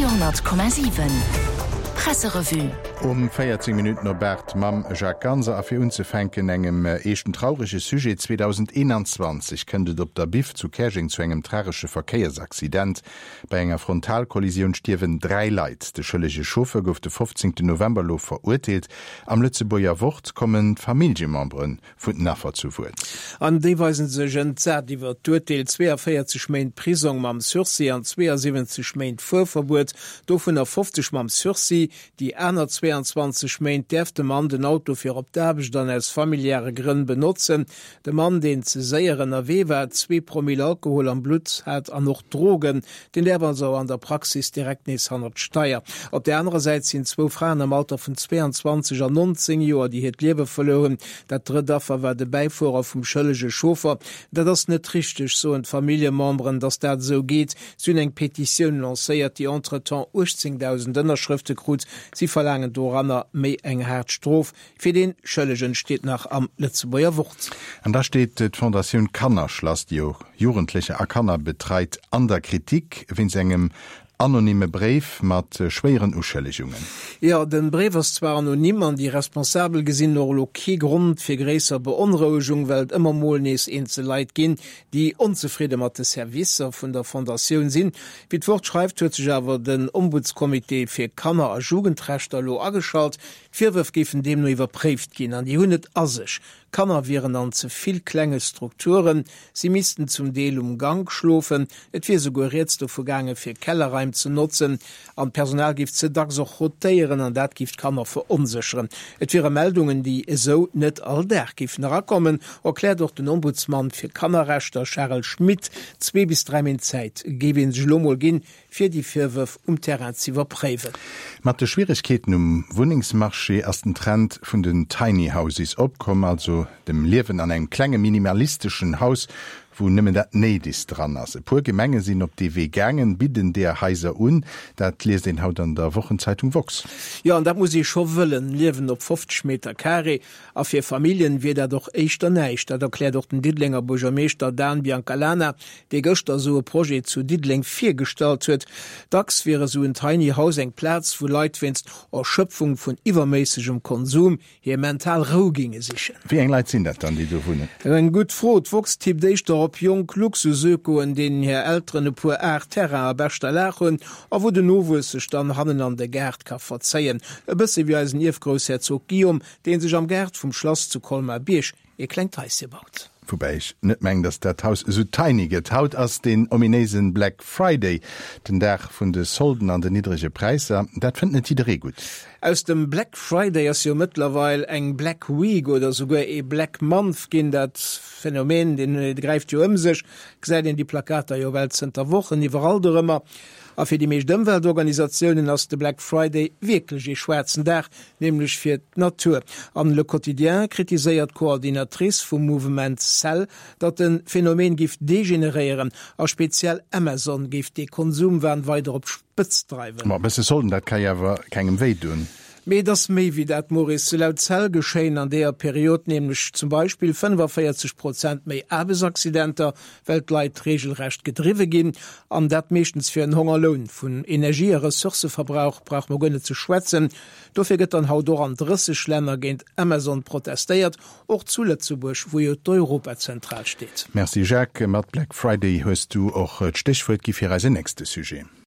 100,7 Presserevue. 14 Minuten Norbert Mam Jacques Ganser a fir unzefänken engem echten traurige Sujet 2021 kënnet op der Bif zu Käching zu engem tragsche Verkeiersaccident. Bei enger Frontalkollision stiwen 3 Leiit. De schëllege Chauffeur gouf de 15. November lo verurteelt. Am Lützeburger Wort kommen Familienmembren vun Naffer zu Wut. An deweisen sech entzert iwwer d'Urteil 42 Meint Prison mam Sursi an 72 Meint Vorverbot, do vun der 50 mam Sursi, die 22 Meint derfte Mann den Auto fir op d'Erbeg dann als familiäre Grinn benutzen. De Mann, den ze séieren erwewer 2 Promille Alkohol am Blut hat an noch Drogen, den derwer so an der Praxis direkt nes 100 Steier. Op der andere Seite sind 2 Frauen am Alter von 22 an 19 Joer, die het Liewe verloren. Dat Dritdaffer war de Beifuer vum schëllege Chauffeur. Dat ass net richtig so en Familienmembren, dass dat so geht. Zun eng Petiioun lacéiert die entretemps 18.000 Dënnerschrifte krut. Sie verlangen Doranner méi eng Herzstrof. Fir den Schëllegen steht nach am Lützeburger Wort. Und da steht die Fondation Kannersch, lasst die jugendliche Akanner betreit an der Kritik, wenn sie engem anonyme Brief mat schweren Uschelligungen. Ja, den Brief ist zwar anonym, an die responsabel gesinn noch Grund fir gräser Beunruhigung, weil immer mal nees Einzelleit gin, die unzufrieden mat de Servicer vun der Fondation sinn. Wie d Wort schreibt, huet sich aber den Ombudskomitee fir Kanner a Jugendrechter lo angeschaut, Virwürf gifen dem nur überprüft gin, an die hunnet assig. Kanner wären an zu viel klenge Strukturen, sie missten zum Deel Gang schlofen, et wie so jetzt do Vorgange fir Kellerreim zu nutzen, an Personalgift ze da so rotieren, an dat Gift kann er verunsichern. Et wäre Meldungen, die so net all der Gift nachkommen, erklärt doch den Ombudsmann fir Kannerrechter Cheryl Schmidt 2 bis 3 Min Zeit geben Schlomol gin fir die Virwürf Terrain zu überprüfen. Mat de Schwierigkeiten Wohnungsmarché as den Trend vun den Tiny Houses opkommen, also dem Leben an einem klenge minimalistischen Haus, wo nimmen dat neidis dran ass. E puer Gemenge sinn op DW gangen bidden der heiser dat les den Haut an der Wochenzeitung Vox. Ja, und da muss ich schon willen, liewen op 50 Meter Carré, a fir Familien wie der doch eichter neicht. Dat erklärt doch den Didlinger Bürgermeister Dan Biancalana, de Göster so ein Projekt zu Didling 4 gestaltet huet. Dax wäre so ein Tiny House eng Platz, wo Leute wennst Erschöpfung von übermäßigem Konsum hier mental Ruhe ginge sichern. Wie eng Leiit sind dat dann, die du hunne? Ein gut Frot, Vox tipp op jung Luxusöko, in denen hier ältere pur Terra bester lachen, a wo de Nowu sech dann hannen an de Gerd ka verzeien. E bisse wie als Niefgroßherzog Guillaume, den sich am Gerd vom Schloss zu Colmar Birch ihr Kleinteis gebaut. Wobei ich net meng, dass der Haus so tiny getaut as den ominesen Black Friday, den Dach vun de Solden an de niedrige Preise, dat findet jeder gut. Aus dem Black Friday ist ja mittlerweile eng Black Week oder sogar Black Month gin dat Phänomen, den greift jo sich, se in die Plakate jo Weltcenter Wochen überall immer. A fir die meescht Umweltorganisationen ass de Black Friday wirklich e schwärzen Dach, nämlich fir d' Natur. An Le Quotidien kritiséiert Koordinatrice vum Movement Cell, dat den Phänomen gift degenerieren, a speziell Amazon gift de Konsumwaren weiter op Spitz treiben. Ma bese sollen dat kann jawer kegem weh tun. Me das méi wie dat Maurice laut Zell geschehen an der Periode, nämlich zum Beispiel 45% méi Erbesaccidenter, Weltleit regelrecht gedriwe gin, an dat mechtens fir en Hungerlohn vun Energie- und Ressourceverbrauch brauch man gënne zu schwätzen. Dofir gëtt an haut an 30 Länder géint Amazon protestiert, och zu Lützeburg, wo jo d'Europa zentral steht. Merci Jacques, mat Black Friday hörst du auch Stichwort gifir als nächste Sujet.